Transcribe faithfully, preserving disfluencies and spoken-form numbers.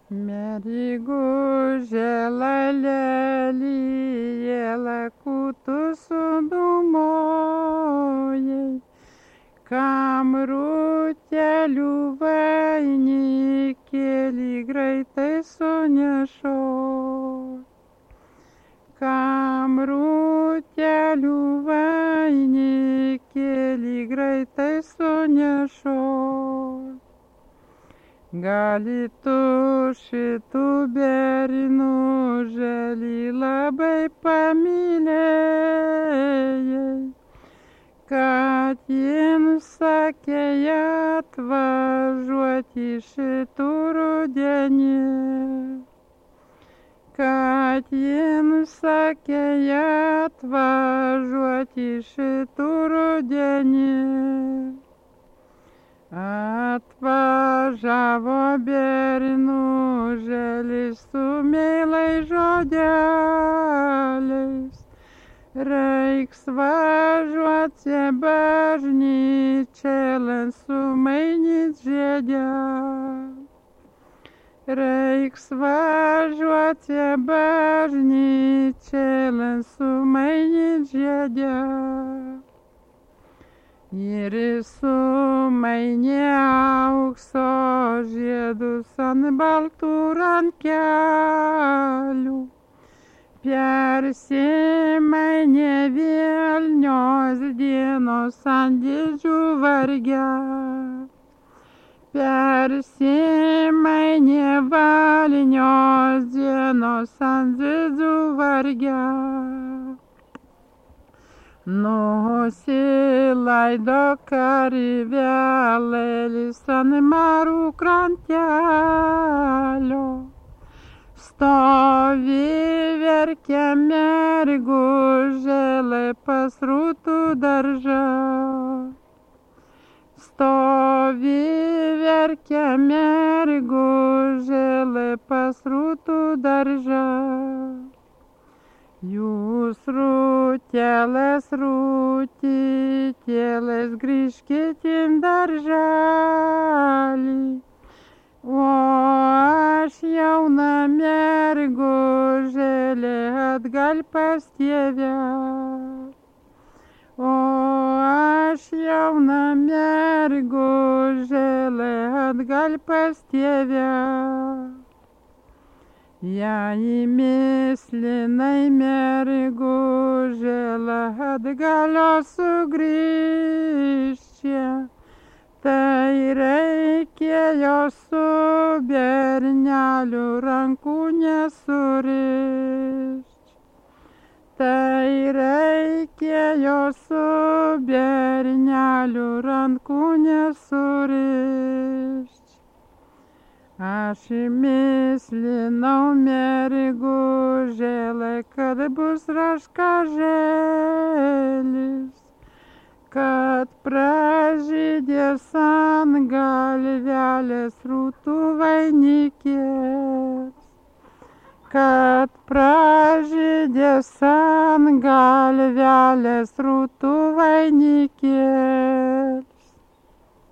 Merigužėla lelijėla kutu sudūmojai, kam rūtelių vainikėlį greitai sunešo. Kam rūtelių vainikėlį greitai sunešo. Gali tu šitų bernužėlį labai pamylėjai, kad jiems sakė atvažiuoti šitų rudenį, kad jiems sakė atvažiuoti šitų rudenį. Atvažiavo bernužėlis su meilais žodeliais, reiks važiuoti bažnyčion sumainyt žiedę. Reiks važiuoti bažnyčion sumainyt žiedę. Ir sumainė aukso žiedus ant baltų rankelių, persimainė vilnios dienos ant didžių vargelių, persimainė vilnios dienos ant didžių vargelių. Nusileido kareivelėlis ant marų krantelio, stovi verkia mergužėlė pas rūtų daržą. Stovi verkia mergužėlė pas rūtų daržą. Jūs rūtelės, rūtytėlės, grįžkite į darželį, o aš jauna mergužėlė atgal pas tėvę. O aš jauna mergužėlė atgal pas tėvę. Jei mislinai mergužėlė atgalio sugrįžt čia, tai reikėjo su berneliu rankų nesurišt. Tai reikėjo su berneliu rankų nesurišt. Aš mislinau mergužėlę, kad bus raškažėlis, kad pražydės ant galvelės rūtų vainikėlis, kad pražydės ant galvelės rūtų vainikėlis.